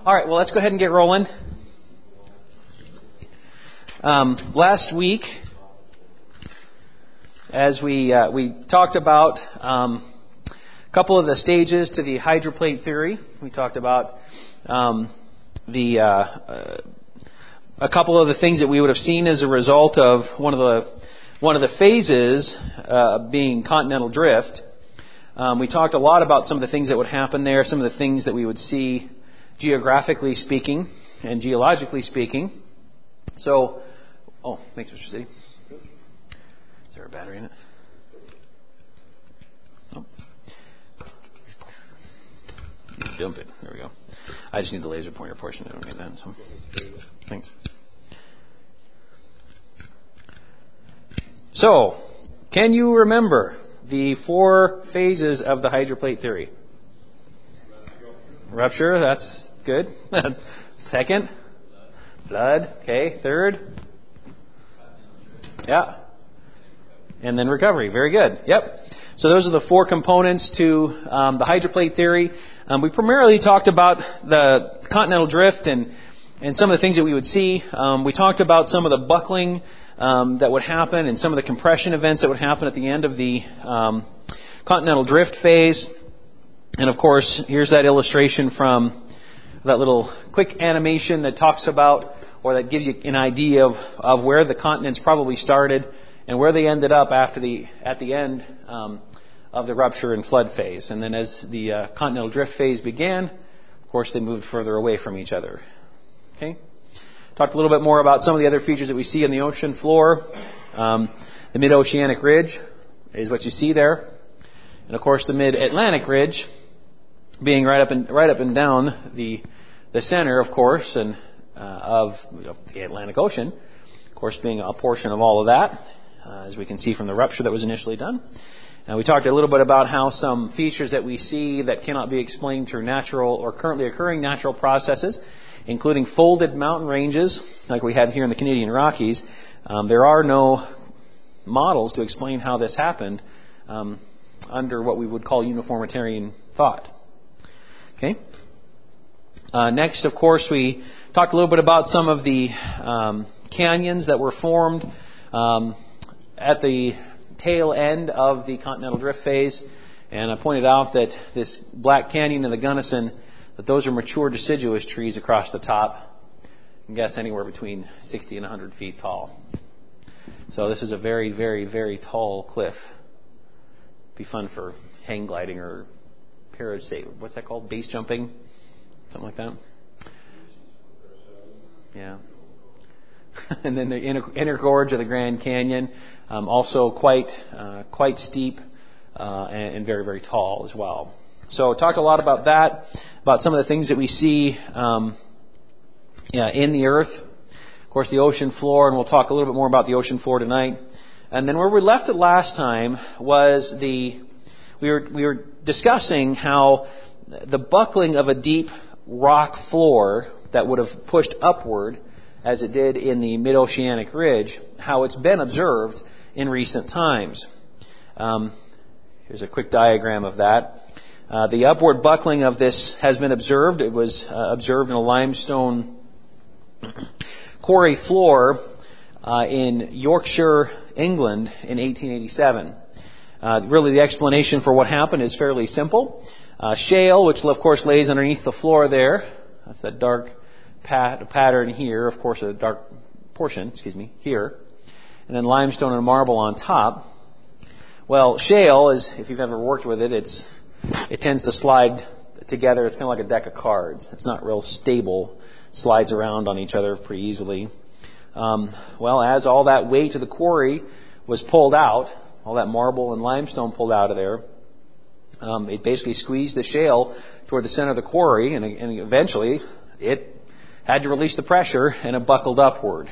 All right, well, let's go ahead and get rolling. Last week, as we talked about a couple of the stages to the hydroplate theory. We talked about a couple of the things that we would have seen as a result of one of the phases being continental drift. We talked a lot about some of the things that would happen there, some of the things that we would see geographically speaking and geologically speaking. So, thanks, Mr. City. Is there a battery in it? Oh. Dump it. There we go. I just need the laser pointer portion. I don't need that. So, thanks. So, can you remember the 4 phases of the hydroplate theory? Rupture, that's good. Second, flood. Okay, third. Yeah. And then recovery. Very good. Yep. So those are the 4 components to the hydroplate theory. We primarily talked about the continental drift and some of the things that we would see. We talked about some of the buckling that would happen and some of the compression events that would happen at the end of the continental drift phase. And of course, here's that illustration from that little quick animation that talks about, or that gives you an idea of where the continents probably started and where they ended up at the end of the rupture and flood phase. And then as the continental drift phase began, of course, they moved further away from each other. Okay? Talked a little bit more about some of the other features that we see in the ocean floor. The mid-oceanic ridge is what you see there. And of course, the mid-Atlantic ridge being right up and down the center, of course, and of the Atlantic Ocean, of course, being a portion of all of that, as we can see from the rupture that was initially done. And we talked a little bit about how some features that we see that cannot be explained through natural or currently occurring natural processes, including folded mountain ranges, like we have here in the Canadian Rockies, there are no models to explain how this happened under what we would call uniformitarian thought. Okay. Next, of course, we talked a little bit about some of the canyons that were formed at the tail end of the continental drift phase, and I pointed out that this Black Canyon and the Gunnison, that those are mature deciduous trees across the top. I can guess anywhere between 60 and 100 feet tall. So this is a very, very, very tall cliff. Be fun for hang gliding or what's that called? Base jumping? Something like that? Yeah. And then the inner gorge of the Grand Canyon, also quite steep and very, very tall as well. So talked a lot about that, about some of the things that we see in the earth. Of course, the ocean floor, and we'll talk a little bit more about the ocean floor tonight. And then where we left it last time was we were discussing how the buckling of a deep rock floor that would have pushed upward, as it did in the mid-oceanic ridge, how it's been observed in recent times. Here's a quick diagram of that. The upward buckling of this has been observed. It was observed in a limestone quarry floor in Yorkshire, England in 1887. Really, the explanation for what happened is fairly simple. Shale, which of course lays underneath the floor there, that's that dark pattern here, of course a dark portion, here, and then limestone and marble on top. Well, shale is, if you've ever worked with it, it tends to slide together. It's kind of like a deck of cards. It's not real stable. It slides around on each other pretty easily. Well, as all that weight of the quarry was pulled out, all that marble and limestone pulled out of there, it basically squeezed the shale toward the center of the quarry, and eventually it had to release the pressure, and it buckled upward.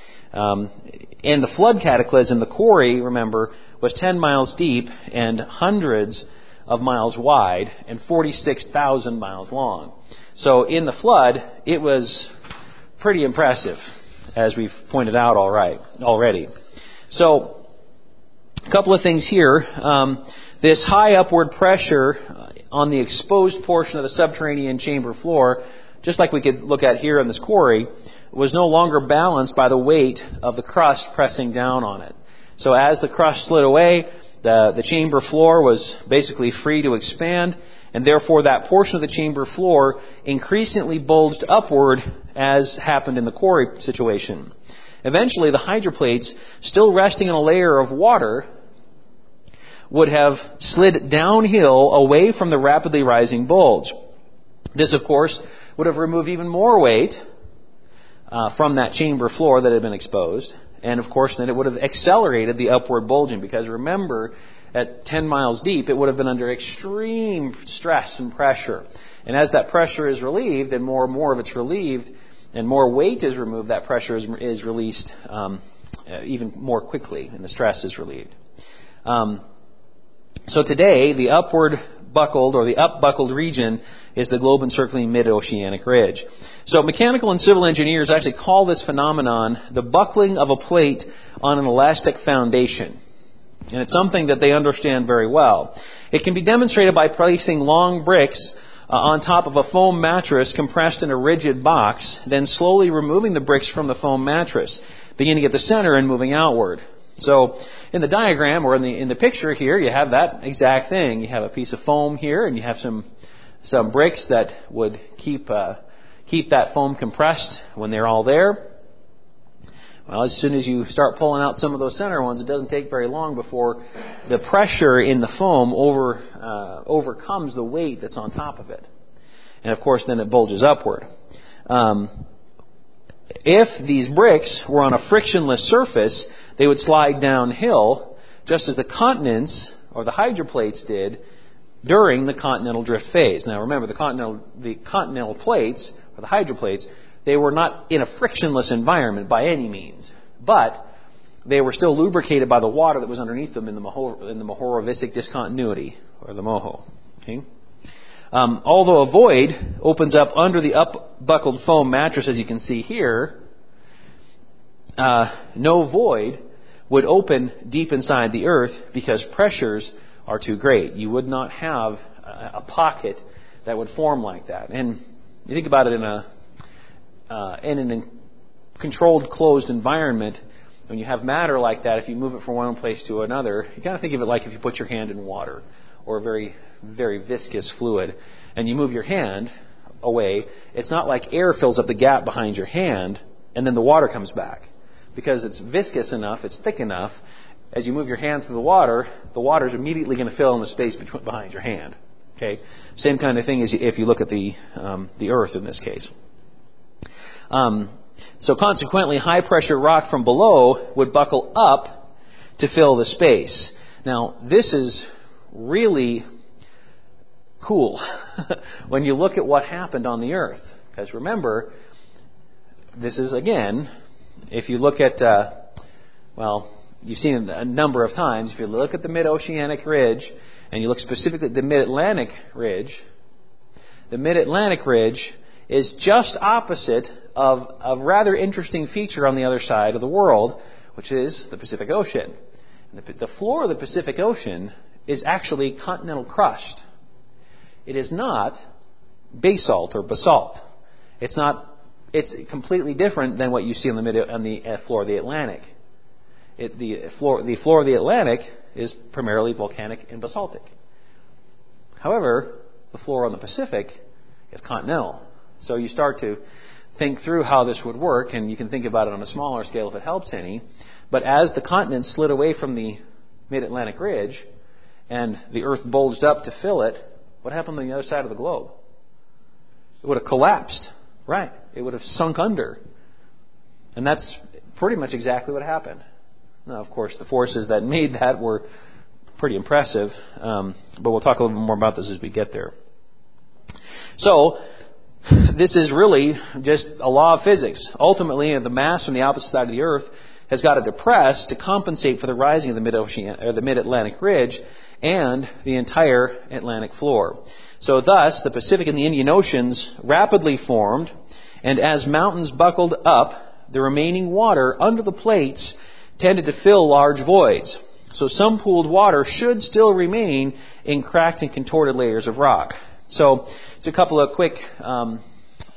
In the flood cataclysm, the quarry, remember, was 10 miles deep and hundreds of miles wide and 46,000 miles long. So in the flood, it was pretty impressive, as we've pointed out already. So a couple of things here. This high upward pressure on the exposed portion of the subterranean chamber floor just like we could look at here in this quarry, was no longer balanced by the weight of the crust pressing down on it. So as the crust slid away, the chamber floor was basically free to expand, and therefore that portion of the chamber floor increasingly bulged upward as happened in the quarry situation. Eventually, the hydroplates, still resting in a layer of water, would have slid downhill away from the rapidly rising bulge. This, of course, would have removed even more weight from that chamber floor that had been exposed. And, of course, then it would have accelerated the upward bulging, because remember, at 10 miles deep, it would have been under extreme stress and pressure. And as that pressure is relieved, and more of it's relieved, and more weight is removed, that pressure is released even more quickly, and the stress is relieved. So today, the upward buckled, or the up-buckled region, is the globe-encircling mid-oceanic ridge. So mechanical and civil engineers actually call this phenomenon the buckling of a plate on an elastic foundation. And it's something that they understand very well. It can be demonstrated by placing long bricks on top of a foam mattress compressed in a rigid box, then slowly removing the bricks from the foam mattress, beginning at the center and moving outward. So in the diagram, or in the picture here, you have that exact thing. You have a piece of foam here, and you have some bricks that would keep that foam compressed when they're all there. Well, as soon as you start pulling out some of those center ones, it doesn't take very long before the pressure in the foam overcomes the weight that's on top of it. And of course, then it bulges upward. If these bricks were on a frictionless surface, they would slide downhill, just as the continents, or the hydroplates, did during the continental drift phase. Now remember, the continental plates, or the hydroplates, they were not in a frictionless environment by any means, but they were still lubricated by the water that was underneath them in the Mohorovicic discontinuity, or the Moho. Okay? Although a void opens up under the up-buckled foam mattress, as you can see here, no void would open deep inside the earth because pressures are too great. You would not have a pocket that would form like that. And you think about it in a controlled, closed environment. When you have matter like that, if you move it from one place to another, you kind of think of it like if you put your hand in water, or a very, very viscous fluid, and you move your hand away. It's not like air fills up the gap behind your hand, and then the water comes back. Because it's viscous enough, it's thick enough, as you move your hand through the water is immediately going to fill in the space behind your hand. Okay? Same kind of thing as if you look at the earth in this case. So consequently, high-pressure rock from below would buckle up to fill the space. Now, this is really cool when you look at what happened on the earth. Because remember, this is, again, if you look at, you've seen it a number of times. If you look at the mid-oceanic ridge, and you look specifically at the mid-Atlantic ridge is just opposite of a rather interesting feature on the other side of the world, which is the Pacific Ocean. And the floor of the Pacific Ocean is actually continental crust. It is not basalt or basalt. It's completely different than what you see on the floor of the Atlantic. The floor of the Atlantic is primarily volcanic and basaltic. However, the floor on the Pacific is continental. So you start to think through how this would work, and you can think about it on a smaller scale if it helps any. But as the continents slid away from the mid-Atlantic ridge, and the Earth bulged up to fill it, what happened on the other side of the globe? It would have collapsed. Right. It would have sunk under. And that's pretty much exactly what happened. Now, of course, the forces that made that were pretty impressive, but we'll talk a little bit more about this as we get there. So, this is really just a law of physics. Ultimately, the mass from the opposite side of the Earth has got to depress to compensate for the rising of the mid-Atlantic ridge and the entire Atlantic floor. So thus, the Pacific and the Indian Oceans rapidly formed, and as mountains buckled up, the remaining water under the plates tended to fill large voids. So some pooled water should still remain in cracked and contorted layers of rock. So, a couple of quick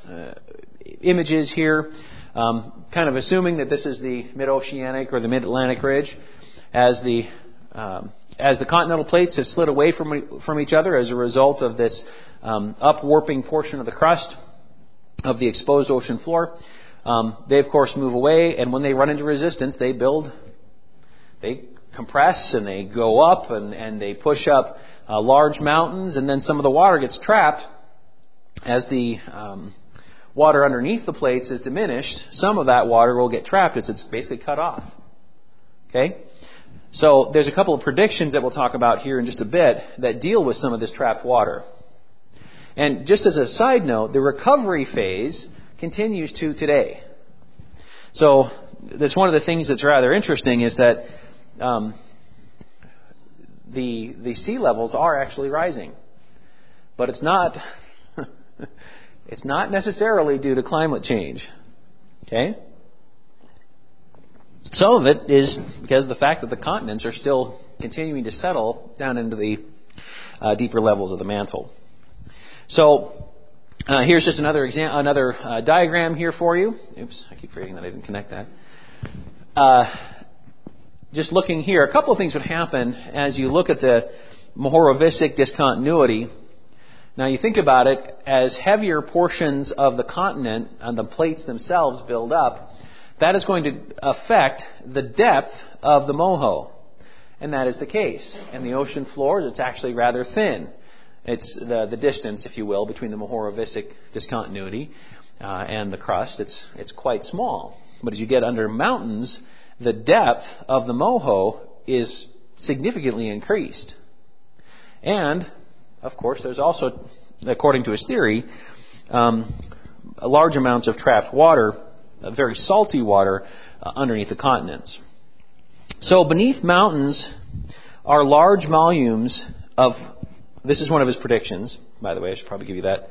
images here, kind of assuming that this is the mid-oceanic or the mid-Atlantic ridge, as the continental plates have slid away from each other as a result of this upwarping portion of the crust of the exposed ocean floor. They, of course, move away, and when they run into resistance, they compress, and they go up, and they push up large mountains, and then some of the water gets trapped. As the water underneath the plates is diminished, some of that water will get trapped as it's basically cut off. Okay? So there's a couple of predictions that we'll talk about here in just a bit that deal with some of this trapped water. And just as a side note, the recovery phase continues to today. So that's one of the things that's rather interesting is that the sea levels are actually rising. But it's not it's not necessarily due to climate change. Okay? Some of it is because of the fact that the continents are still continuing to settle down into the deeper levels of the mantle. So here's just another diagram here for you. Oops, I keep forgetting that I didn't connect that. Just looking here, a couple of things would happen as you look at the Mohorovicic discontinuity. Now you think about it, as heavier portions of the continent and the plates themselves build up, that is going to affect the depth of the moho. And that is the case. In the ocean floors, it's actually rather thin. It's the distance, if you will, between the Mohorovicic discontinuity and the crust. It's quite small. But as you get under mountains, the depth of the moho is significantly increased. And, of course, there's also, according to his theory, large amounts of trapped water, very salty water, underneath the continents. So beneath mountains are large volumes of, this is one of his predictions, by the way, I should probably give you that.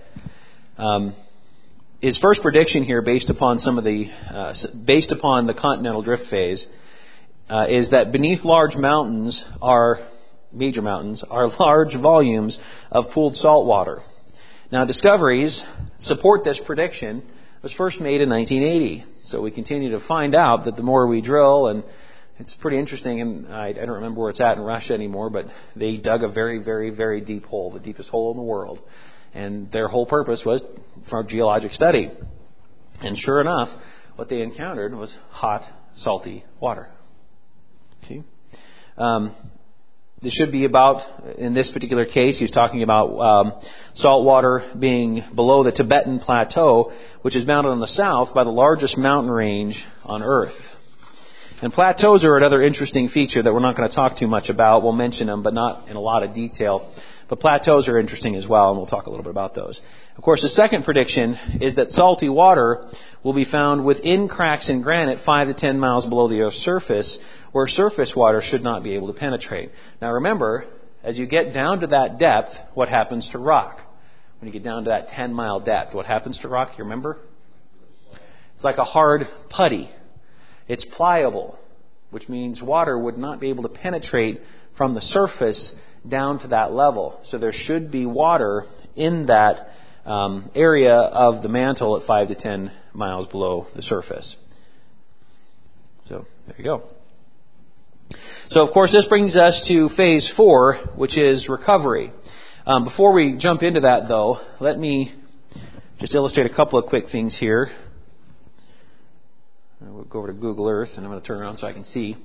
His first prediction here, based upon the continental drift phase, is that beneath large mountains major mountains, are large volumes of pooled salt water. Now, discoveries support this prediction. It was first made in 1980. So we continue to find out that the more we drill, and it's pretty interesting, and I don't remember where it's at in Russia anymore, but they dug a very, very, very deep hole, the deepest hole in the world. And their whole purpose was for geologic study. And sure enough, what they encountered was hot, salty water. Okay? This should be about, in this particular case, he was talking about salt water being below the Tibetan Plateau, which is mounted on the south by the largest mountain range on Earth. And plateaus are another interesting feature that we're not going to talk too much about. We'll mention them, but not in a lot of detail. But plateaus are interesting as well, and we'll talk a little bit about those. Of course, the second prediction is that salty water will be found within cracks in granite 5 to 10 miles below the Earth's surface, where surface water should not be able to penetrate. Now remember, as you get down to that depth, what happens to rock? When you get down to that 10-mile depth, what happens to rock? You remember? It's like a hard putty. It's pliable, which means water would not be able to penetrate from the surface down to that level. So there should be water in that area of the mantle at 5 to 10 miles below the surface. So there you go. So of course this brings us to phase 4, which is recovery. Before we jump into that though, let me just illustrate a couple of quick things here. We'll go over to Google Earth, and I'm going to turn around so I can see.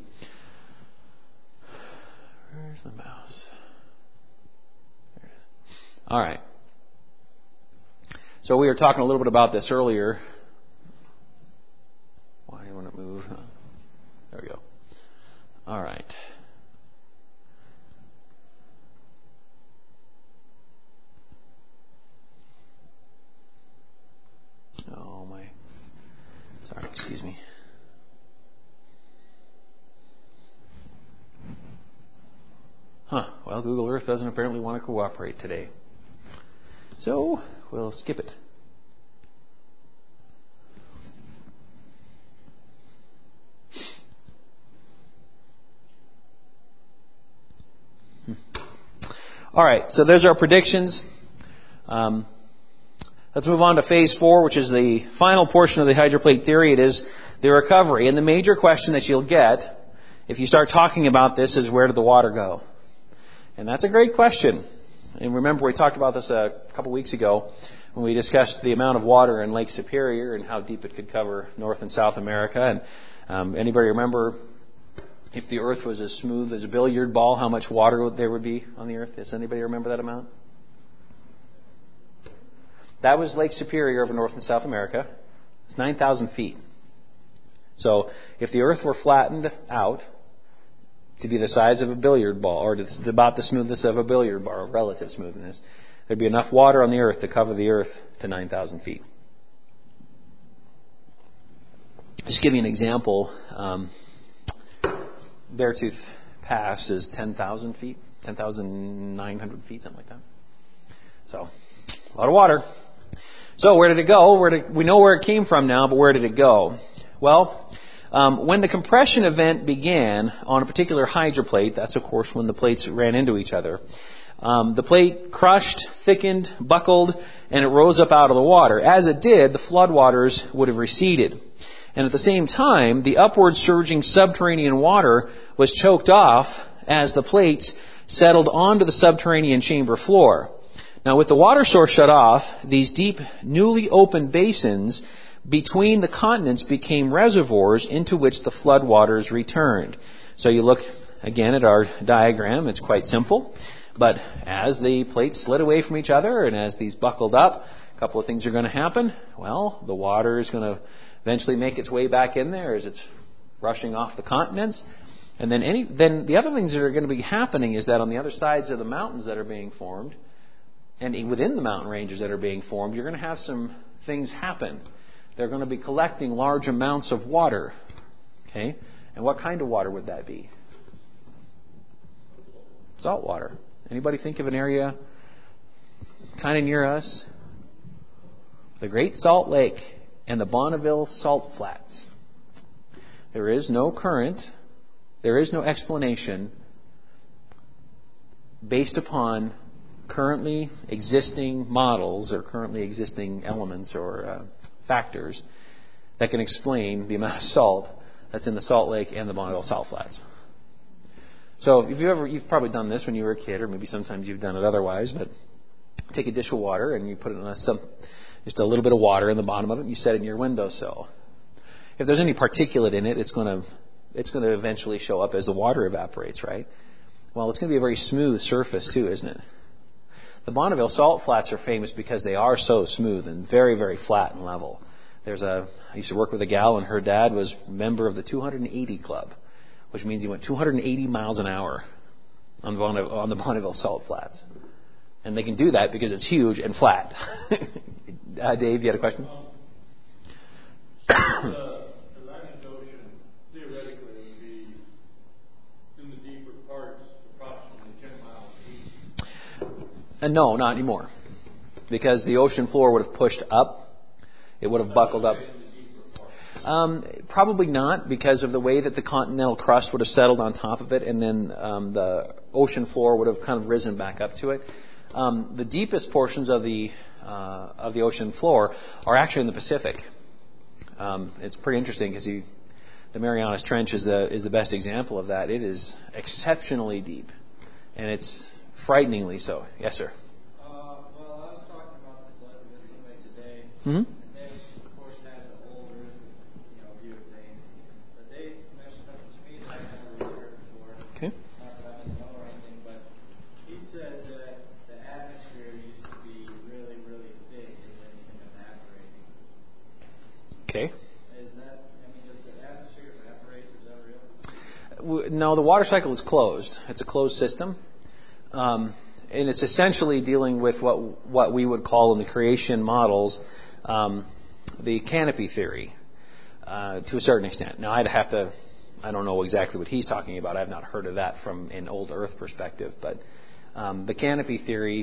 Where's my mouse? There it is. All right. So we were talking a little bit about this earlier. Why do you want to move? There we go. All right. Oh, my. Sorry, excuse me. Well, Google Earth doesn't apparently want to cooperate today. So, we'll skip it. All right, so there's our predictions. Let's move on to phase 4, which is the final portion of the hydroplate theory. It is the recovery. And the major question that you'll get if you start talking about this is, where did the water go? And that's a great question. And remember, we talked about this a couple weeks ago when we discussed the amount of water in Lake Superior and how deep it could cover North and South America. And anybody remember, if the earth was as smooth as a billiard ball, how much water there would be on the earth? Does anybody remember that amount? That was Lake Superior over North and South America. It's 9,000 feet. So if the earth were flattened out to be the size of a billiard ball, or it's about the smoothness of a billiard ball, relative smoothness, there'd be enough water on the earth to cover the earth to 9,000 feet. Just to give you an example, Beartooth Pass is 10,000 feet, 10,900 feet, something like that. So, a lot of water. So, where did it go? We know where it came from now, but where did it go? Well, when the compression event began on a particular hydroplate, that's of course when the plates ran into each other, the plate crushed, thickened, buckled, and it rose up out of the water. As it did, the floodwaters would have receded. And at the same time, the upward surging subterranean water was choked off as the plates settled onto the subterranean chamber floor. Now, with the water source shut off, these deep, newly opened basins between the continents became reservoirs into which the floodwaters returned. So you look again at our diagram. It's quite simple. But as the plates slid away from each other and as these buckled up, a couple of things are going to happen. Well, the water is going to eventually make its way back in there as it's rushing off the continents. And then the other things that are going to be happening is that on the other sides of the mountains that are being formed, and within the mountain ranges that are being formed, you're going to have some things happen. They're going to be collecting large amounts of water. Okay? And what kind of water would that be? Salt water. Anybody think of an area kind of near us? The Great Salt Lake and the Bonneville Salt Flats. There is no current, there is no explanation based upon currently existing models or currently existing elements or factors that can explain the amount of salt that's in the Salt Lake and the Bonneville Salt Flats. So if you've probably done this when you were a kid, or maybe sometimes you've done it otherwise, but take a dish of water and you put it in just a little bit of water in the bottom of it, and you set it in your windowsill. If there's any particulate in it, it's going to eventually show up as the water evaporates, right? Well, it's going to be a very smooth surface too, isn't it? The Bonneville Salt Flats are famous because they are so smooth and very, very flat and level. I used to work with a gal, and her dad was a member of the 280 Club, which means he went 280 miles an hour on the Bonneville Salt Flats. And they can do that because it's huge and flat. Dave, you had a question? The Atlantic Ocean, theoretically, would be in the deeper parts, approximately 10 miles deep. No, not anymore. Because the ocean floor would have pushed up. It would have buckled up. Probably not, because of the way that the continental crust would have settled on top of it, and then the ocean floor would have kind of risen back up to it. The deepest portions of the ocean floor are actually in the Pacific. It's pretty interesting because the Marianas Trench is the best example of that. It is exceptionally deep, and it's frighteningly so. Yes, sir. Well, I was talking about this with somebody today, Mm-hmm. and they, of course, had the old Earth, view of things. But they mentioned something to me that I never really heard before. Okay. Not that I don't know or anything, but he said that the atmosphere used to be really, really thick and it's been evaporating. Okay. Does the atmosphere evaporate? Is that real? No, the water cycle is closed. It's a closed system. And it's essentially dealing with what we would call in the creation models the canopy theory to a certain extent. Now, I don't know exactly what he's talking about. I've not heard of that from an old Earth perspective. But the canopy theory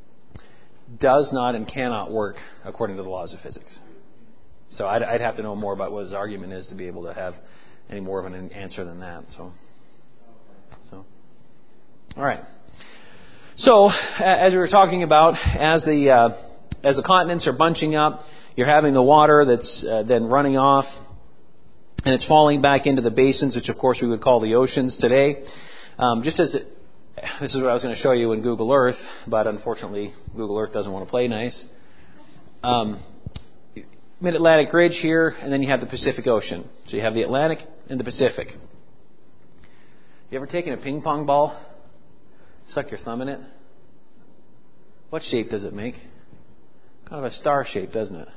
does not and cannot work according to the laws of physics. So I'd have to know more about what his argument is to be able to have any more of an answer than that. So all right. So, as we were talking about, as the as the continents are bunching up, you're having the water that's then running off, and it's falling back into the basins, which of course we would call the oceans today. This is what I was going to show you in Google Earth, but unfortunately Google Earth doesn't want to play nice. Mid-Atlantic Ridge here, and then you have the Pacific Ocean. So you have the Atlantic and the Pacific. You ever taken a ping pong ball, suck your thumb in it? What shape does it make? Kind of a star shape, doesn't it?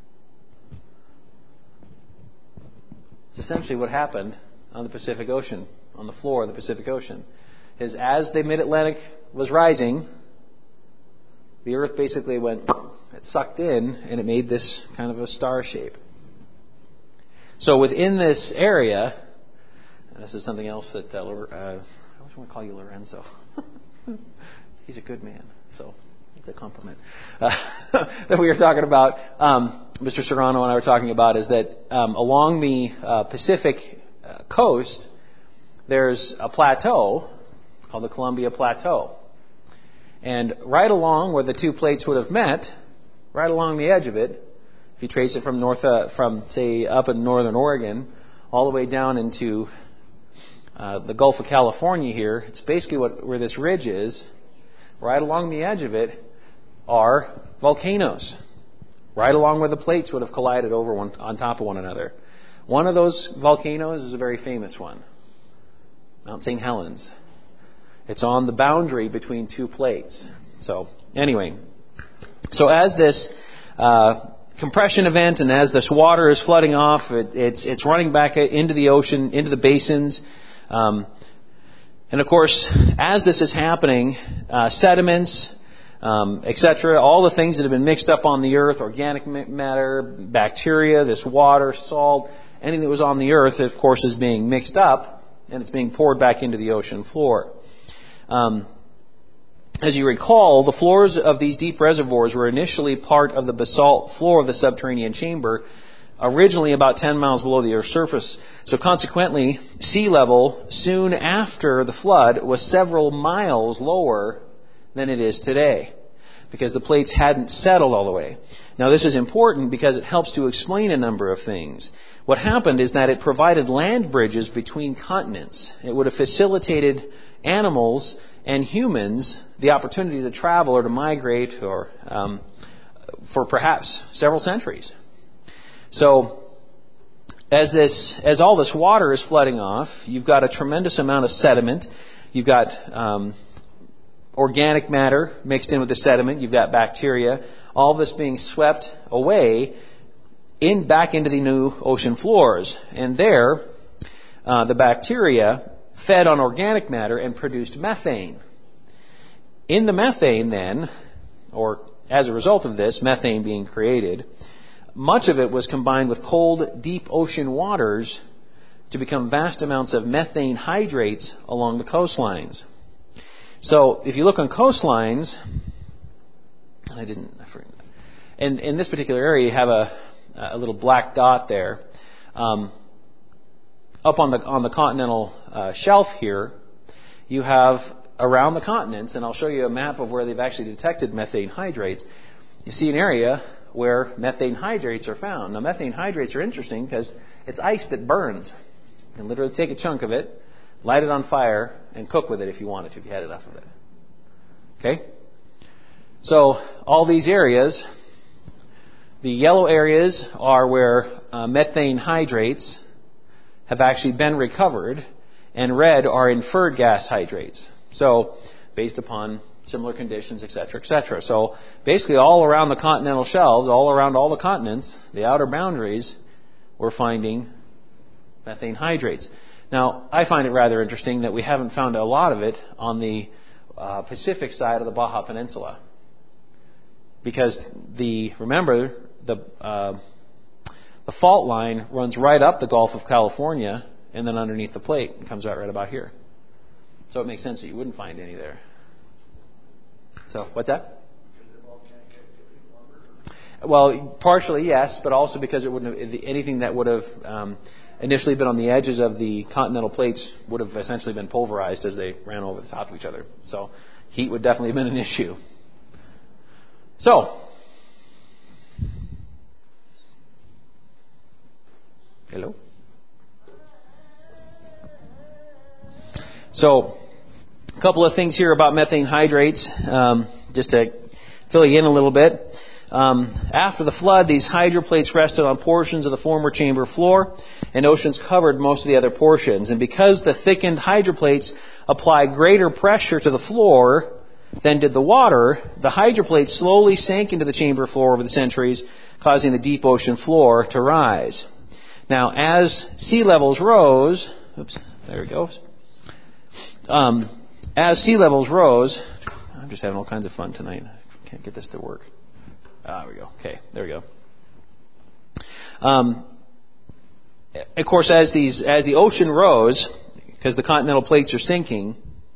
It's essentially what happened on the Pacific Ocean, on the floor of the Pacific Ocean. Is as the mid-Atlantic was rising, the Earth basically went, it sucked in, and it made this kind of a star shape. So within this area, and this is something else that I always want to call you Lorenzo. He's a good man, so it's a compliment. That we were talking about, Mr. Serrano and I were talking about, is that along the Pacific coast, there's a plateau called the Columbia Plateau. And right along where the two plates would have met, right along the edge of it, if you trace it from say up in northern Oregon, all the way down into the Gulf of California here, it's basically where this ridge is. Right along the edge of it are volcanoes, right along where the plates would have collided on top of one another. One of those volcanoes is a very famous one, Mount St. Helens. It's on the boundary between two plates. So anyway, so as this compression event and as this water is flooding off, it's running back into the ocean, into the basins. And of course, as this is happening, sediments, etc., all the things that have been mixed up on the earth, organic matter, bacteria, this water, salt, anything that was on the earth, of course, is being mixed up and it's being poured back into the ocean floor. As you recall, the floors of these deep reservoirs were initially part of the basalt floor of the subterranean chamber, originally about 10 miles below the Earth's surface. So consequently, sea level soon after the flood was several miles lower than it is today, because the plates hadn't settled all the way. Now this is important because it helps to explain a number of things. What happened is that it provided land bridges between continents. It would have facilitated animals and humans the opportunity to travel or to migrate or for perhaps several centuries. So as all this water is flooding off, you've got a tremendous amount of sediment. You've got organic matter mixed in with the sediment. You've got bacteria. All of this being swept away back into the new ocean floors. And there, the bacteria fed on organic matter and produced methane. In the methane then, or as a result of this, methane being created, much of it was combined with cold, deep ocean waters to become vast amounts of methane hydrates along the coastlines. So if you look on coastlines, and in this particular area you have a little black dot there. Up on the continental shelf here, you have around the continents, and I'll show you a map of where they've actually detected methane hydrates. You see an area where methane hydrates are found. Now methane hydrates are interesting because it's ice that burns. You can literally take a chunk of it, light it on fire, and cook with it if you wanted to, if you had enough of it. Okay? So all these areas, the yellow areas are where methane hydrates have actually been recovered, and red are inferred gas hydrates. So based upon similar conditions, etc., etc. So basically all around the continental shelves, all around all the continents, the outer boundaries, we're finding methane hydrates. Now, I find it rather interesting that we haven't found a lot of it on the Pacific side of the Baja Peninsula. Because remember, the fault line runs right up the Gulf of California and then underneath the plate and comes out right about here. So it makes sense that you wouldn't find any there. So, what's that? Well, partially yes, but also because it wouldn't have, anything that would have initially been on the edges of the continental plates would have essentially been pulverized as they ran over the top of each other. So heat would definitely have been an issue. So, Hello? So, a couple of things here about methane hydrates, just to fill you in a little bit. After the flood, these hydroplates rested on portions of the former chamber floor, and oceans covered most of the other portions. And because the thickened hydroplates applied greater pressure to the floor than did the water, the hydroplates slowly sank into the chamber floor over the centuries, causing the deep ocean floor to rise. Now, as sea levels rose, there it goes. As sea levels rose, I'm just having all kinds of fun tonight. I can't get this to work. There we go. Okay, there we go. Of course, as the ocean rose, because the continental plates are sinking,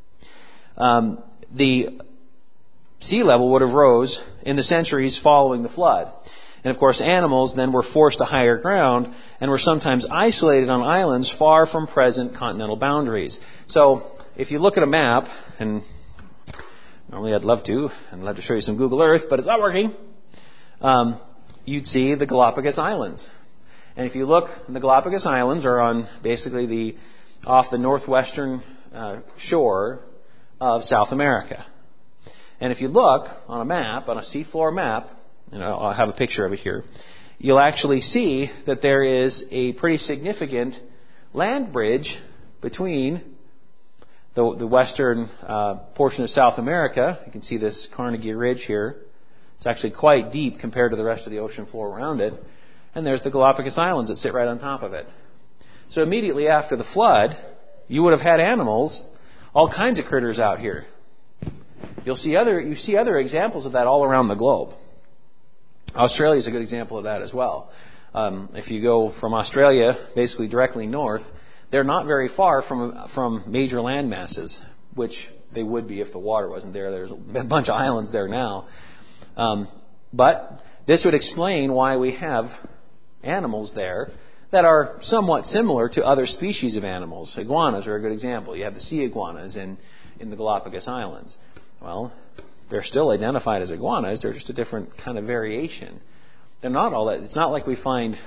the sea level would have rose in the centuries following the flood. And of course, animals then were forced to higher ground and were sometimes isolated on islands far from present continental boundaries. So, if you look at a map, and normally I'd love to show you some Google Earth, but it's not working, you'd see the Galapagos Islands. And if you look, the Galapagos Islands are on basically off the northwestern shore of South America. And if you look on a map, on a seafloor map, and I'll have a picture of it here, you'll actually see that there is a pretty significant land bridge between the western portion of South America. You can see this Carnegie Ridge here. It's actually quite deep compared to the rest of the ocean floor around it. And there's the Galapagos Islands that sit right on top of it. So immediately after the flood, you would have had animals, all kinds of critters out here. You see other examples of that all around the globe. Australia is a good example of that as well. If you go from Australia, basically directly north, they're not very far from major land masses, which they would be if the water wasn't there. There's a bunch of islands there now. But this would explain why we have animals there that are somewhat similar to other species of animals. Iguanas are a good example. You have the sea iguanas in the Galapagos Islands. Well, they're still identified as iguanas. They're just a different kind of variation. They're not all that. It's not like we find,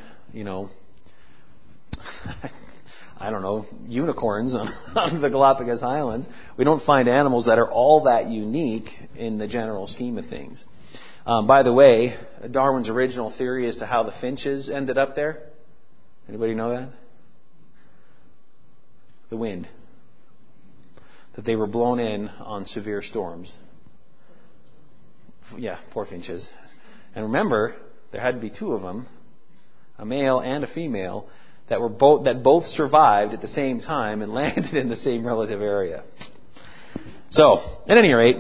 unicorns on the Galapagos Islands. We don't find animals that are all that unique in the general scheme of things. By the way, Darwin's original theory as to how the finches ended up there. Anybody know that? The wind. That they were blown in on severe storms. Yeah, poor finches. And remember, there had to be two of them, a male and a female, that both survived at the same time and landed in the same relative area. So, at any rate,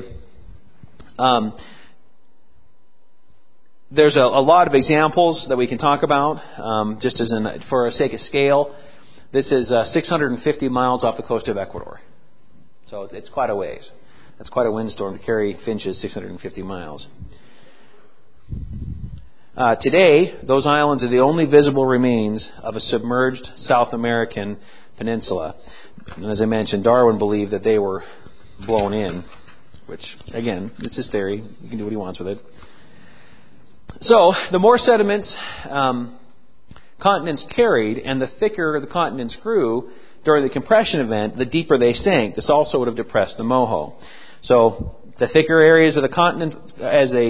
there's a lot of examples that we can talk about, just for a sake of scale. This is 650 miles off the coast of Ecuador. So it's quite a ways. That's quite a windstorm to carry finches 650 miles. Today, those islands are the only visible remains of a submerged South American peninsula. And as I mentioned, Darwin believed that they were blown in, which, again, it's his theory. He can do what he wants with it. So, the more sediments continents carried and the thicker the continents grew during the compression event, the deeper they sank. This also would have depressed the moho. So, the thicker areas of the continent, the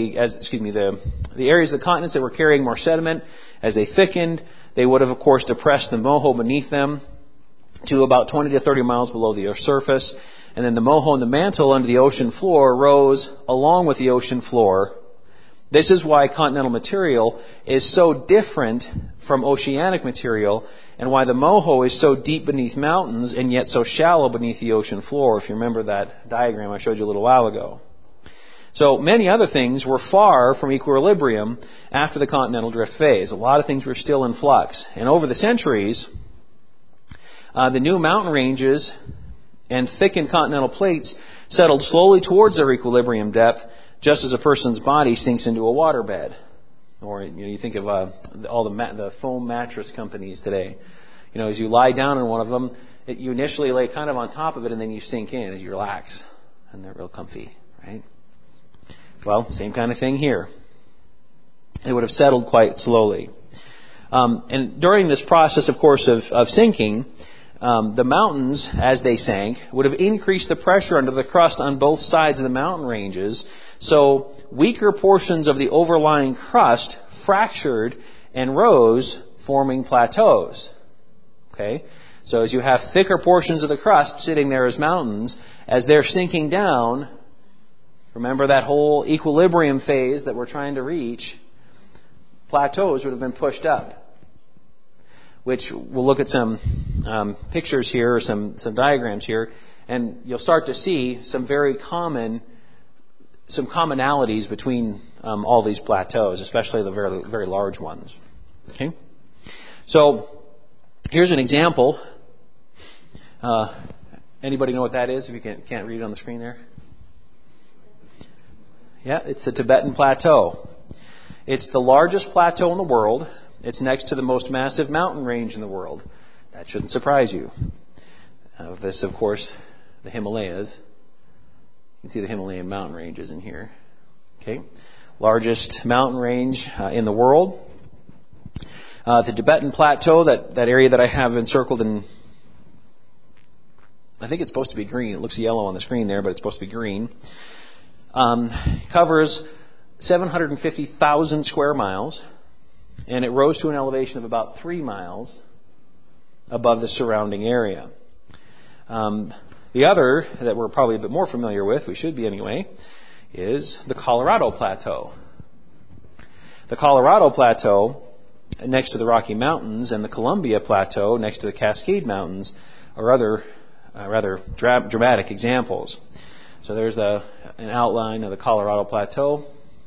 areas of the continents that were carrying more sediment, as they thickened, they would have, of course, depressed the moho beneath them to about 20 to 30 miles below the Earth's surface. And then the moho and the mantle under the ocean floor rose along with the ocean floor. This is why continental material is so different from oceanic material, and why the moho is so deep beneath mountains and yet so shallow beneath the ocean floor, if you remember that diagram I showed you a little while ago. So many other things were far from equilibrium after the continental drift phase. A lot of things were still in flux. And over the centuries, the new mountain ranges and thickened continental plates settled slowly towards their equilibrium depth, just as a person's body sinks into a waterbed. Or you think of all the foam mattress companies today. As you lie down in one of them, you initially lay kind of on top of it, and then you sink in as you relax, and they're real comfy, right? Well, same kind of thing here. It would have settled quite slowly. And during this process, of course, of sinking, the mountains, as they sank, would have increased the pressure under the crust on both sides of the mountain ranges. So weaker portions of the overlying crust fractured and rose, forming plateaus. Okay? So as you have thicker portions of the crust sitting there as mountains, as they're sinking down, remember that whole equilibrium phase that we're trying to reach, plateaus would have been pushed up. Which we'll look at some pictures here, or some diagrams here, and you'll start to see some commonalities between all these plateaus, especially the very, very large ones. Okay? So, here's an example. Anybody know what that is, if you can't read it on the screen there? Yeah, it's the Tibetan Plateau. It's the largest plateau in the world. It's next to the most massive mountain range in the world. That shouldn't surprise you. This, of course, the Himalayas. You can see the Himalayan mountain ranges in here. Okay, largest mountain range in the world. The Tibetan Plateau, that area that I have encircled in, I think it's supposed to be green. It looks yellow on the screen there, but it's supposed to be green. Covers 750,000 square miles, and it rose to an elevation of about 3 miles above the surrounding area. The other that we're probably a bit more familiar with, we should be anyway, is the Colorado Plateau. The Colorado Plateau, next to the Rocky Mountains, and the Columbia Plateau, next to the Cascade Mountains, are other rather dramatic examples. So there's an outline of the Colorado Plateau.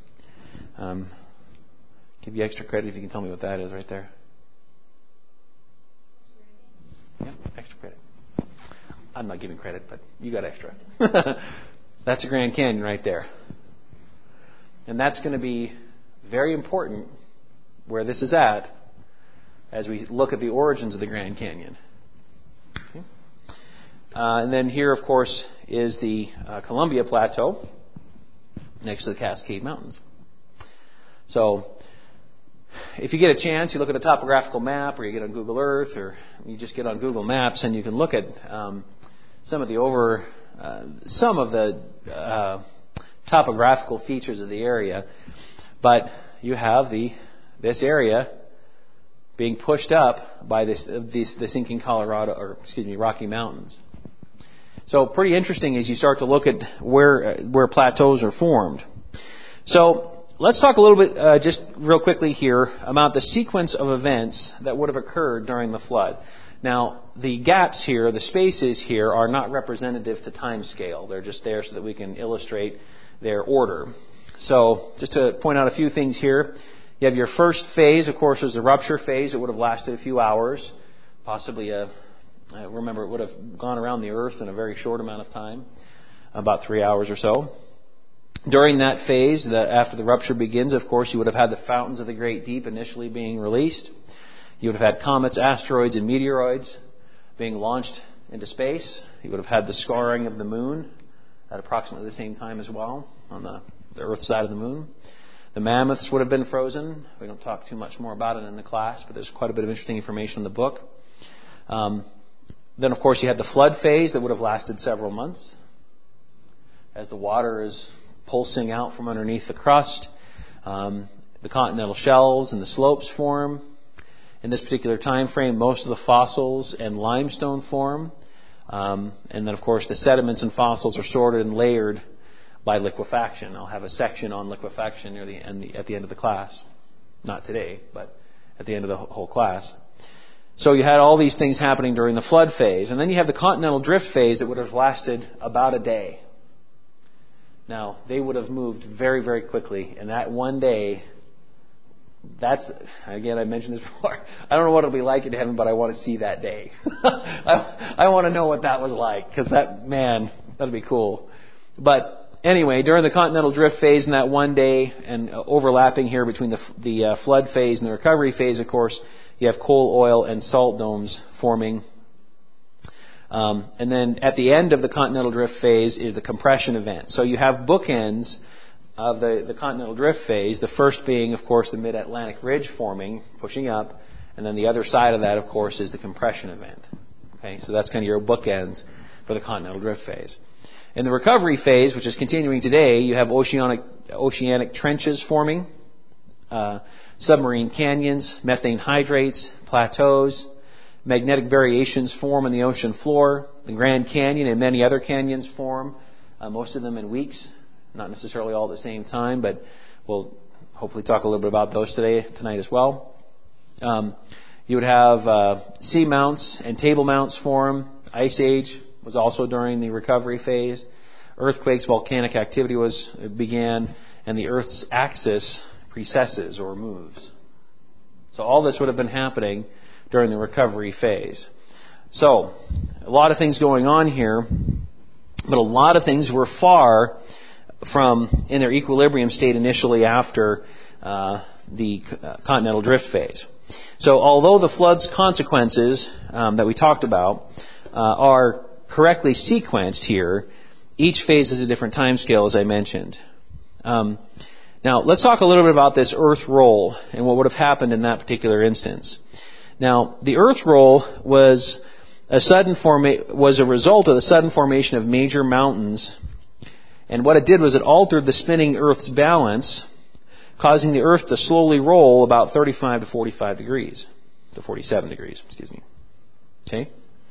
Give you extra credit if you can tell me what that is right there. Yeah, extra credit. I'm not giving credit, but you got extra. That's the Grand Canyon right there. And that's going to be very important where this is at as we look at the origins of the Grand Canyon. Okay. And then here, of course, is the Columbia Plateau next to the Cascade Mountains. So if you get a chance, you look at a topographical map, or you get on Google Earth, or you just get on Google Maps, and you can look at some of the topographical features of the area. But you have this area being pushed up by the sinking Rocky Mountains. So pretty interesting as you start to look at where plateaus are formed. So let's talk a little bit, just real quickly here, about the sequence of events that would have occurred during the flood. Now, the gaps here, the spaces here, are not representative to time scale. They're just there so that we can illustrate their order. So, just to point out a few things here, you have your first phase, of course, is the rupture phase. It would have lasted a few hours, possibly remember, it would have gone around the earth in a very short amount of time, about 3 hours or so. During that phase, after the rupture begins, of course, you would have had the fountains of the Great Deep initially being released. You would have had comets, asteroids, and meteoroids being launched into space. You would have had the scarring of the moon at approximately the same time as well on the Earth side of the moon. The mammoths would have been frozen. We don't talk too much more about it in the class, but there's quite a bit of interesting information in the book. Then, of course, you had the flood phase that would have lasted several months as the water is pulsing out from underneath the crust. The continental shelves and the slopes form. In this particular time frame, most of the fossils and limestone form. And then, of course, the sediments and fossils are sorted and layered by liquefaction. I'll have a section on liquefaction at the end of the class. Not today, but at the end of the whole class. So you had all these things happening during the flood phase. And then you have the continental drift phase that would have lasted about a day. Now, they would have moved very, very quickly. And that one day, again, I mentioned this before. I don't know what it'll be like in heaven, but I want to see that day. I want to know what that was like, because that'll be cool. But anyway, during the continental drift phase in that one day, and overlapping here between the flood phase and the recovery phase, of course, you have coal, oil, and salt domes forming. And then at the end of the continental drift phase is the compression event. So you have bookends of the continental drift phase, the first being, of course, the mid-Atlantic ridge forming, pushing up, and then the other side of that, of course, is the compression event. Okay, so that's kind of your bookends for the continental drift phase. In the recovery phase, which is continuing today, you have oceanic trenches forming, submarine canyons, methane hydrates, plateaus, magnetic variations form in the ocean floor, the Grand Canyon and many other canyons form, most of them in weeks, not necessarily all at the same time, but we'll hopefully talk a little bit about those tonight as well. You would have sea mounts and table mounts form. Ice Age was also during the recovery phase. Earthquakes, volcanic activity began, and the Earth's axis precesses or moves. So all this would have been happening during the recovery phase. So a lot of things going on here, but a lot of things were far from in their equilibrium state initially after the continental drift phase. So although the flood's consequences that we talked about are correctly sequenced here, each phase has a different time scale, as I mentioned. Now, let's talk a little bit about this Earth roll and what would have happened in that particular instance. Now, the Earth roll was a result of the sudden formation of major mountains, and what it did was it altered the spinning Earth's balance, causing the Earth to slowly roll about 35 to 45 degrees, to 47 degrees, excuse me. Okay?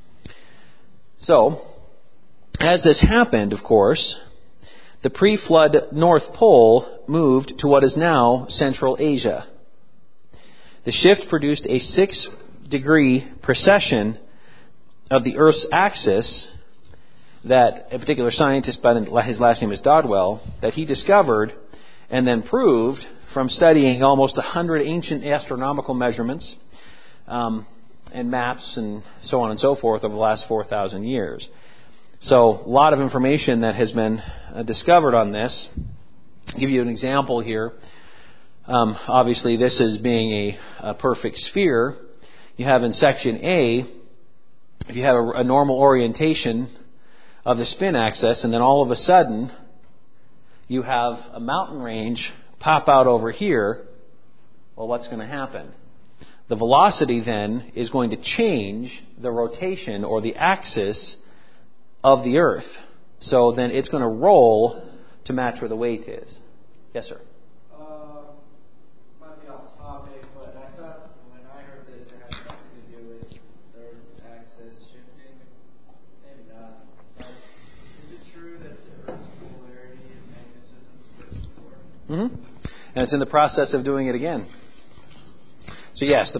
So, as this happened, of course, the pre-flood North Pole moved to what is now Central Asia. The shift produced a 6-degree precession of the Earth's axis that a particular scientist his last name is Dodwell, that he discovered and then proved from studying almost 100 ancient astronomical measurements and maps and so on and so forth over the last 4,000 years. So a lot of information that has been discovered on this. I'll give you an example here. Obviously, this is being a perfect sphere. You have in section A, if you have a normal orientation of the spin axis, and then all of a sudden you have a mountain range pop out over here, well, what's going to happen? The velocity then is going to change the rotation or the axis of the Earth. So then it's going to roll to match where the weight is. Yes, sir? Might be off topic, but I thought when I heard this, it had something to do with the Earth's axis shifting. Maybe not. But is it true that the Earth's polarity and magnetism switched before? Mm-hmm. And it's in the process of doing it again. So yes, the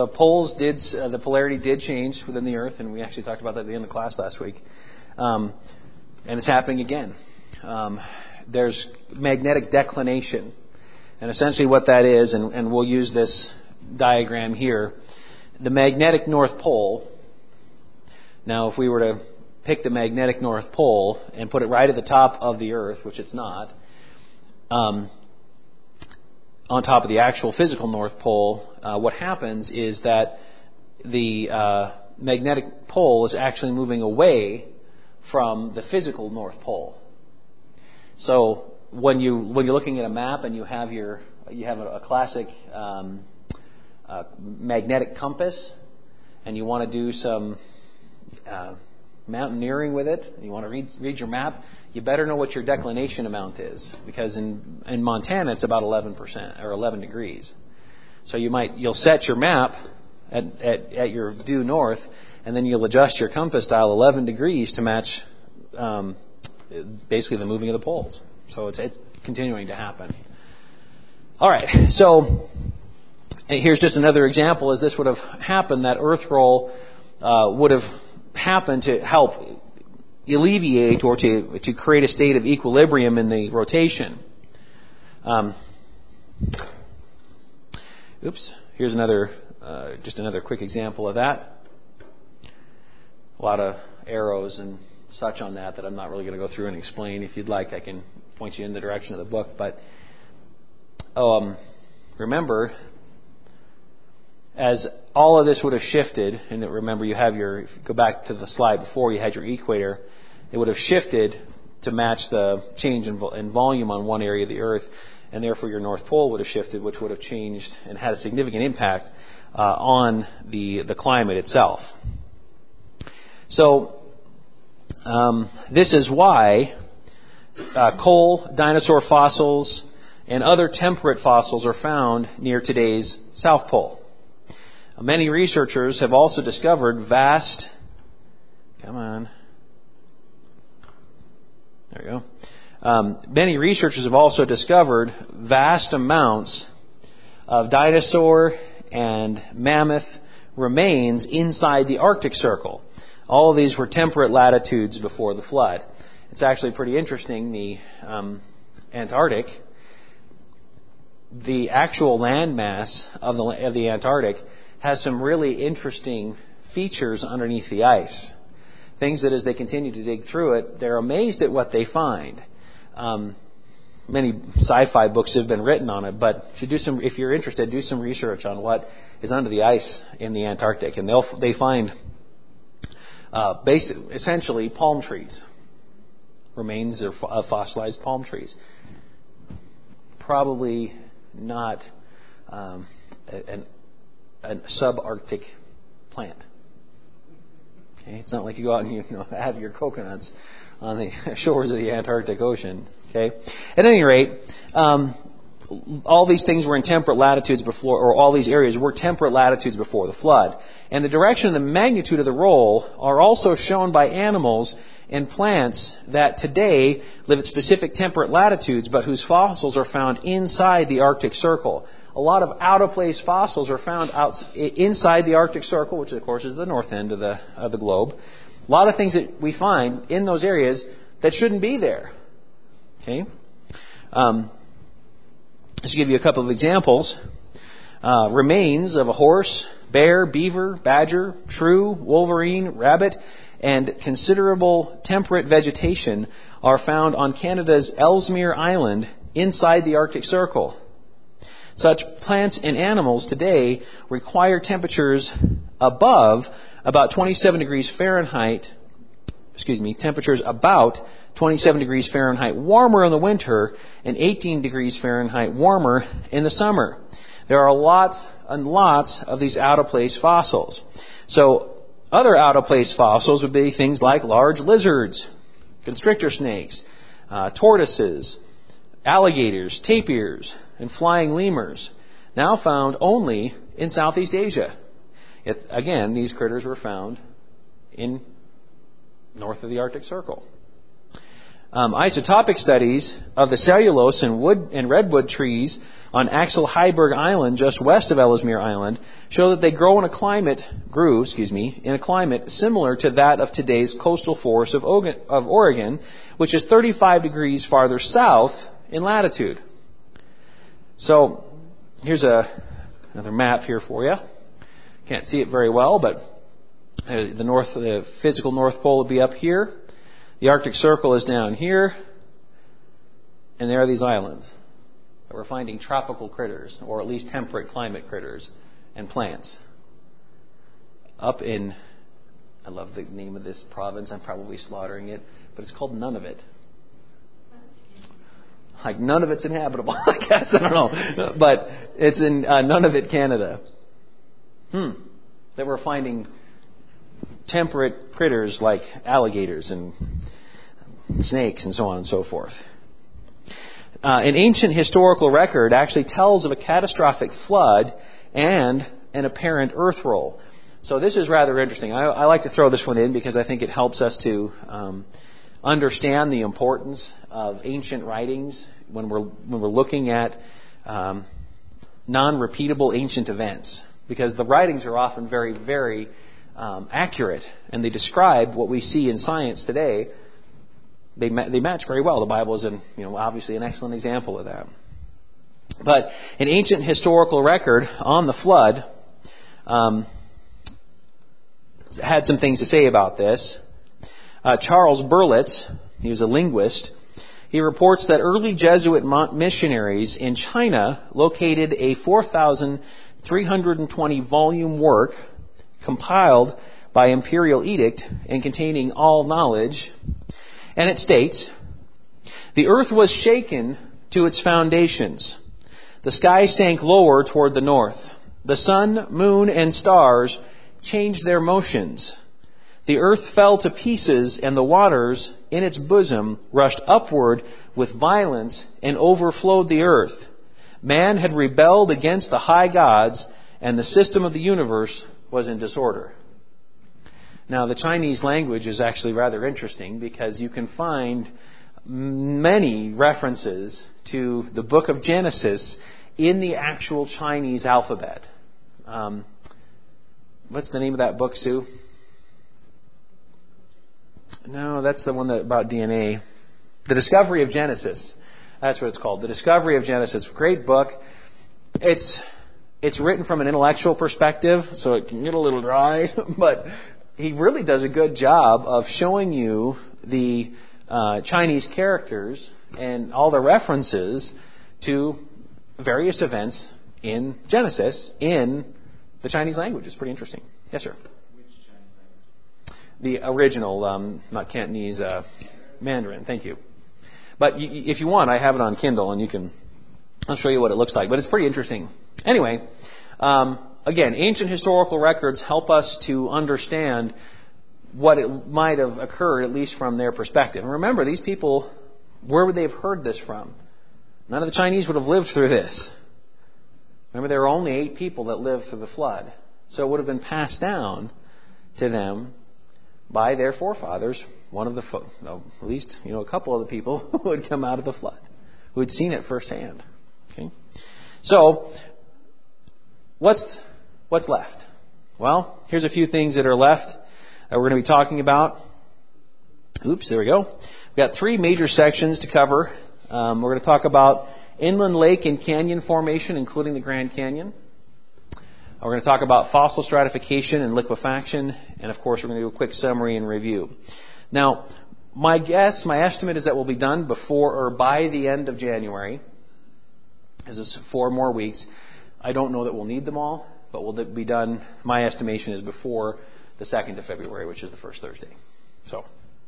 polarity did change within the Earth, and we actually talked about that at the end of class last week. And it's happening again. There's magnetic declination. And essentially what that is, and we'll use this diagram here, the magnetic North Pole. Now, if we were to pick the magnetic North Pole and put it right at the top of the Earth, which it's not, on top of the actual physical North Pole, what happens is that the magnetic pole is actually moving away from the physical North Pole. So when you're looking at a map and you have a classic magnetic compass, and you want to do some mountaineering with it, and you want to read your map, you better know what your declination amount is, because in Montana it's about 11% or 11 degrees. So you'll set your map at your due north, and then you'll adjust your compass dial 11 degrees to match basically the moving of the poles. So it's continuing to happen. All right, so here's just another example. As this would have happened, that Earth roll would have happened to help alleviate or to create a state of equilibrium in the rotation. Here's just another quick example of that. A lot of arrows and such on that I'm not really going to go through and explain. If you'd like, I can point you in the direction of the book. But remember, as all of this would have shifted, and remember if you go back to the slide before, you had your equator, it would have shifted to match the change in volume on one area of the Earth, and therefore your North Pole would have shifted, which would have changed and had a significant impact on the climate itself. So this is why coal, dinosaur fossils, and other temperate fossils are found near today's South Pole. Many researchers have also discovered vast... many researchers have also discovered vast amounts of dinosaur and mammoth remains inside the Arctic Circle. All of these were temperate latitudes before the flood. It's actually pretty interesting. The Antarctic, the actual landmass of the Antarctic has some really interesting features underneath the ice. Things that as they continue to dig through it, they're amazed at what they find. Many sci-fi books have been written on it, but if you're interested, do some research on what is under the ice in the Antarctic, and they find essentially palm trees, remains of fossilized palm trees. Probably not a subarctic plant. Okay? It's not like you go out and have your coconuts on the shores of the Antarctic Ocean. Okay. At any rate, all these things were in temperate latitudes before, or all these areas were temperate latitudes before the flood. And the direction and the magnitude of the roll are also shown by animals and plants that today live at specific temperate latitudes, but whose fossils are found inside the Arctic Circle. A lot of out-of-place fossils are found inside the Arctic Circle, which of course is the north end of the globe. A lot of things that we find in those areas that shouldn't be there. Okay? Just to give you a couple of examples, remains of a horse, bear, beaver, badger, shrew, wolverine, rabbit, and considerable temperate vegetation are found on Canada's Ellesmere Island inside the Arctic Circle. Such plants and animals today require temperatures above about 27 degrees Fahrenheit, temperatures about 27 degrees Fahrenheit warmer in the winter and 18 degrees Fahrenheit warmer in the summer. There are lots and lots of these out-of-place fossils. So other out-of-place fossils would be things like large lizards, constrictor snakes, tortoises, alligators, tapirs, and flying lemurs, now found only in Southeast Asia. Yet, again, these critters were found in north of the Arctic Circle. Isotopic studies of the cellulose and redwood trees on Axel Heiberg Island, just west of Ellesmere Island, show that they grew in a climate similar to that of today's coastal forests of Oregon, which is 35 degrees farther south in latitude. So here's another map here for you. Can't see it very well, but the physical North Pole would be up here. The Arctic Circle is down here, and there are these islands. We're finding tropical critters, or at least temperate climate critters, and plants. Up in, I love the name of this province, I'm probably slaughtering it, but it's called Nunavut. Like none of it's inhabitable, I guess, I don't know. But it's in Nunavut, Canada. That we're finding temperate critters like alligators and snakes and so on and so forth. An ancient historical record actually tells of a catastrophic flood and an apparent earth roll. So this is rather interesting. I like to throw this one in because I think it helps us to understand the importance of ancient writings when we're looking at non-repeatable ancient events. Because the writings are often very, very accurate, and they describe what we see in science today. They match very well. The Bible is obviously an excellent example of that. But an ancient historical record on the flood had some things to say about this. Charles Berlitz, he was a linguist, he reports that early Jesuit missionaries in China located a 4,320 volume work compiled by imperial edict and containing all knowledge. And it states, The earth was shaken to its foundations. The sky sank lower toward the north. The sun, moon, and stars changed their motions. The earth fell to pieces, and the waters in its bosom rushed upward with violence and overflowed the earth. Man had rebelled against the high gods, and the system of the universe was in disorder. Now, the Chinese language is actually rather interesting because you can find many references to the book of Genesis in the actual Chinese alphabet. What's the name of that book, Sue? No, that's the one about DNA. The Discovery of Genesis. That's what it's called. The Discovery of Genesis. Great book. It's written from an intellectual perspective, so it can get a little dry, but he really does a good job of showing you the Chinese characters and all the references to various events in Genesis in the Chinese language. It's pretty interesting. Yes, sir. Which Chinese language? The original, not Cantonese, Mandarin. Thank you. But if you want, I have it on Kindle, and I'll show you what it looks like. But it's pretty interesting. Anyway, again, ancient historical records help us to understand what it might have occurred, at least from their perspective. And remember, these people, where would they have heard this from? None of the Chinese would have lived through this. Remember, there were only 8 people that lived through the flood. So it would have been passed down to them by their forefathers, at least, a couple of the people who had come out of the flood, who had seen it firsthand. Okay? So, what's left? Well, here's a few things that are left that we're going to be talking about. Oops, there we go. We've got 3 major sections to cover. We're going to talk about inland lake and canyon formation, including the Grand Canyon. We're going to talk about fossil stratification and liquefaction. And, of course, we're going to do a quick summary and review. Now, my estimate is that we'll be done before or by the end of January. This is 4 more weeks. I don't know that we'll need them all, but we'll be done, my estimation is before the 2nd of February, which is the first Thursday. So,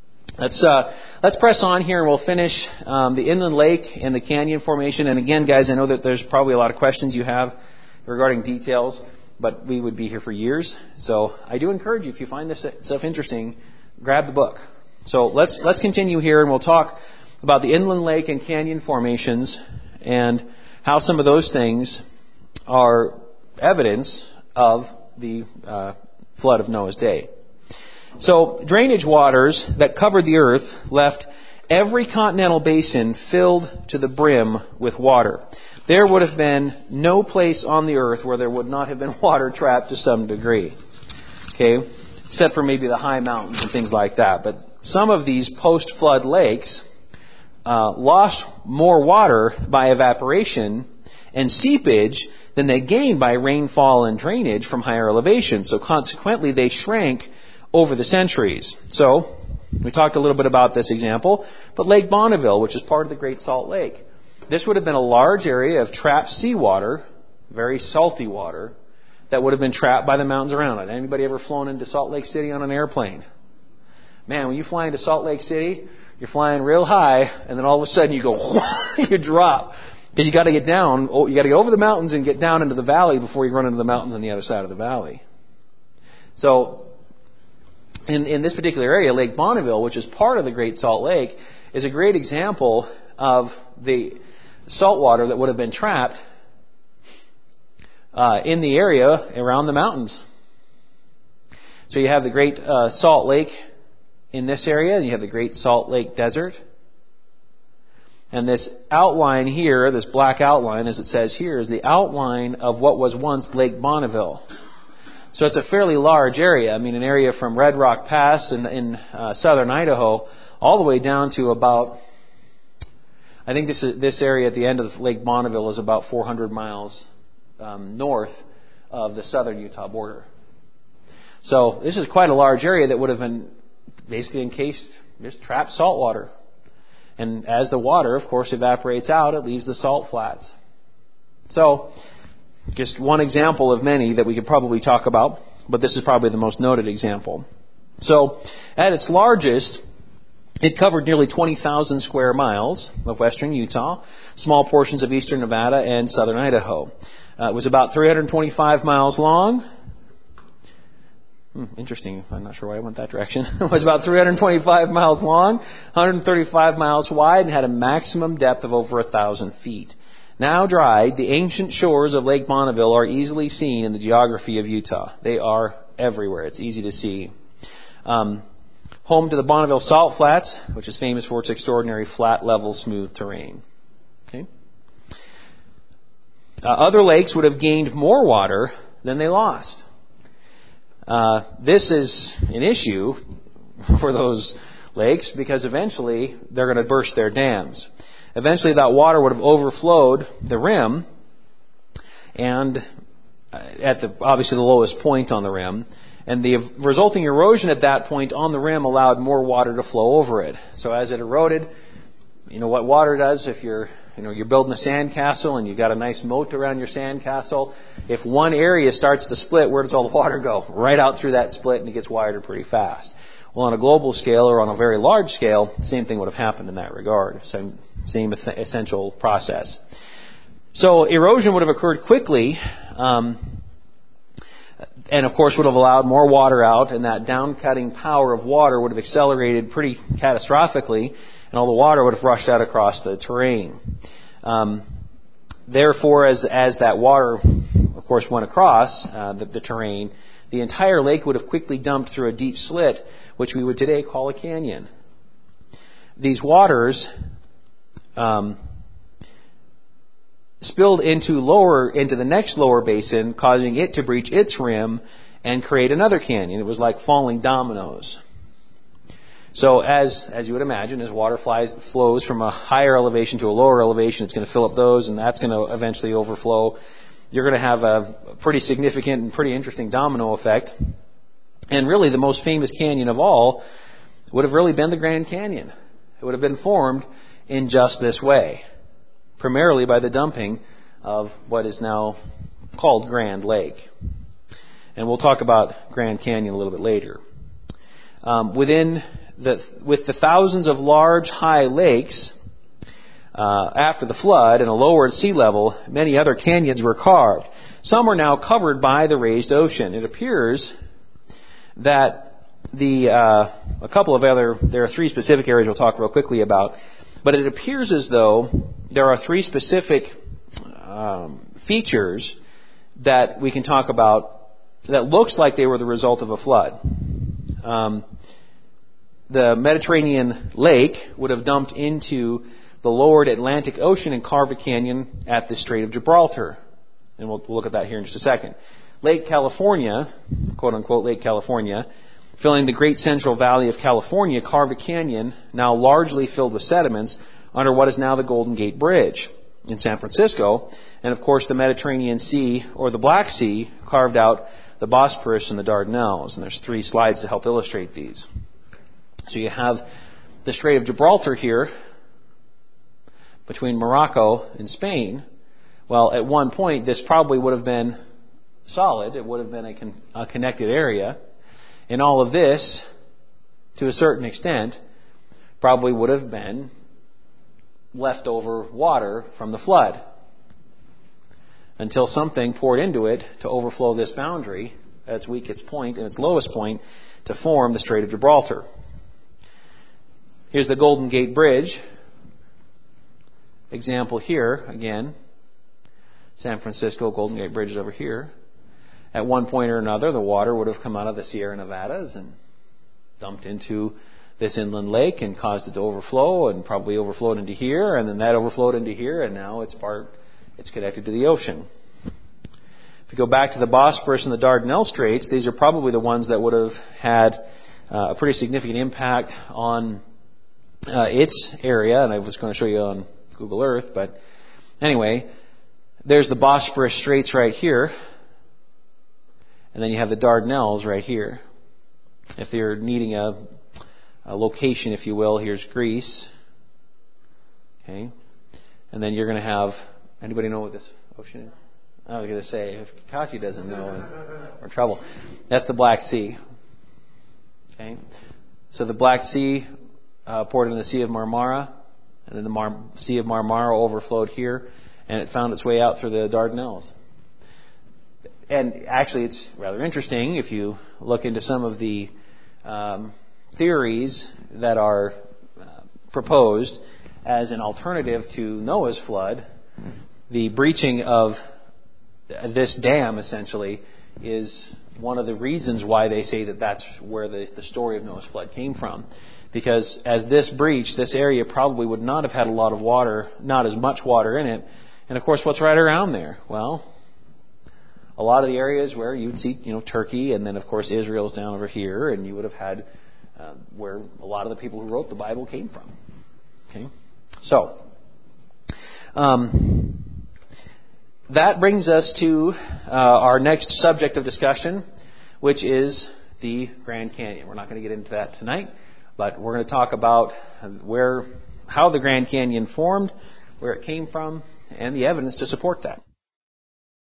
let's press on here, and we'll finish the inland lake and the canyon formation. And again, guys, I know that there's probably a lot of questions you have regarding details, but we would be here for years. So I do encourage you, if you find this stuff interesting, grab the book. So let's continue here, and we'll talk about the inland lake and canyon formations and how some of those things are evidence of the flood of Noah's day. So drainage waters that covered the earth left every continental basin filled to the brim with water. There would have been no place on the earth where there would not have been water trapped to some degree. Okay? Except for maybe the high mountains and things like that. But some of these post-flood lakes lost more water by evaporation and seepage than they gained by rainfall and drainage from higher elevations. So consequently, they shrank over the centuries. So, we talked a little bit about this example, but Lake Bonneville, which is part of the Great Salt Lake, this would have been a large area of trapped seawater, very salty water, that would have been trapped by the mountains around it. Anybody ever flown into Salt Lake City on an airplane? Man, when you fly into Salt Lake City, you're flying real high, and then all of a sudden you go, you drop. Because you got to get down, you got to get over the mountains and get down into the valley before you run into the mountains on the other side of the valley. So, in this particular area, Lake Bonneville, which is part of the Great Salt Lake, is a great example of the salt water that would have been trapped in the area around the mountains. So you have the Great Salt Lake in this area, and you have the Great Salt Lake Desert. And this outline here, this black outline, as it says here, is the outline of what was once Lake Bonneville. So it's a fairly large area. I mean, an area from Red Rock Pass in southern Idaho all the way down to about, I think this area at the end of Lake Bonneville is about 400 miles north of the southern Utah border. So this is quite a large area that would have been basically encased, just trapped salt water. And as the water, of course, evaporates out, it leaves the salt flats. So, just one example of many that we could probably talk about, but this is probably the most noted example. So, at its largest, It covered nearly 20,000 square miles of western Utah, small portions of eastern Nevada, and southern Idaho. It was about 325 miles long. Interesting. I'm not sure why I went that direction. It was about 325 miles long, 135 miles wide, and had a maximum depth of over 1,000 feet. Now dried, the ancient shores of Lake Bonneville are easily seen in the geography of Utah. They are everywhere. It's easy to see. Home to the Bonneville Salt Flats, which is famous for its extraordinary flat, level, smooth terrain. Okay. Other lakes would have gained more water than they lost. This is an issue for those lakes because eventually they're going to burst their dams. Eventually that water would have overflowed the rim and at obviously the lowest point on the rim. And the resulting erosion at that point on the rim allowed more water to flow over it. So as it eroded, you know what water does if you're building a sandcastle and you've got a nice moat around your sandcastle. If one area starts to split, where does all the water go? Right out through that split, and it gets wider pretty fast. Well, on a global scale or on a very large scale, the same thing would have happened in that regard. Same essential process. So erosion would have occurred quickly, and of course would have allowed more water out, and that down-cutting power of water would have accelerated pretty catastrophically, and all the water would have rushed out across the terrain. Therefore, as that water, of course, went across the terrain, the entire lake would have quickly dumped through a deep slit, which we would today call a canyon. These waters spilled into the next lower basin, causing it to breach its rim and create another canyon. It was like falling dominoes. So as you would imagine, as water flows from a higher elevation to a lower elevation, it's going to fill up those, and that's going to eventually overflow. You're going to have a pretty significant and pretty interesting domino effect. And really, the most famous canyon of all would have really been the Grand Canyon. It would have been formed in just this way, primarily by the dumping of what is now called Grand Lake. And we'll talk about Grand Canyon a little bit later. With the thousands of large, high lakes after the flood and a lowered sea level, many other canyons were carved. Some are now covered by the raised ocean. It appears that there are three specific areas we'll talk real quickly about, but it appears as though there are three specific features that we can talk about that looks like they were the result of a flood. The Mediterranean lake would have dumped into the lowered Atlantic Ocean and carved a canyon at the Strait of Gibraltar. And we'll look at that here in just a second. Lake California, quote-unquote Lake California, filling the Great Central Valley of California, carved a canyon now largely filled with sediments under what is now the Golden Gate Bridge in San Francisco. And of course the Mediterranean Sea, or the Black Sea, carved out the Bosporus and the Dardanelles. And there's 3 slides to help illustrate these. So you have the Strait of Gibraltar here between Morocco and Spain. Well, at one point, this probably would have been solid. It would have been a connected area. And all of this, to a certain extent, probably would have been leftover water from the flood until something poured into it to overflow this boundary at its weakest point and its lowest point to form the Strait of Gibraltar. Here's the Golden Gate Bridge. Example here, again. San Francisco Golden Gate Bridge is over here. At one point or another, the water would have come out of the Sierra Nevadas and dumped into this inland lake and caused it to overflow, and probably overflowed into here, and then that overflowed into here, and now it's connected to the ocean. If you go back to the Bosporus and the Dardanelles Straits, these are probably the ones that would have had a pretty significant impact on its area, and I was going to show you on Google Earth, but anyway, there's the Bosporus Straits right here, and then you have the Dardanelles right here. If you're needing a location, if you will, here's Greece. Okay, and then you're going to have, anybody know what this ocean is? I was going to say, if Kachi doesn't know, we're in trouble. That's the Black Sea. Okay, so the Black Sea poured into the Sea of Marmara, and then the Sea of Marmara overflowed here, and it found its way out through the Dardanelles. And actually, it's rather interesting if you look into some of the theories that are proposed as an alternative to Noah's flood. The breaching of this dam, essentially, is one of the reasons why they say that that's where the story of Noah's flood came from. Because as this breached, this area probably would not have had a lot of water, not as much water in it. And of course, what's right around there? Well, a lot of the areas where you'd see, Turkey, and then of course Israel's down over here, and you would have had where a lot of the people who wrote the Bible came from. Okay, so that brings us to our next subject of discussion, which is the Grand Canyon. We're not going to get into that tonight, but we're going to talk about how the Grand Canyon formed, where it came from, and the evidence to support that.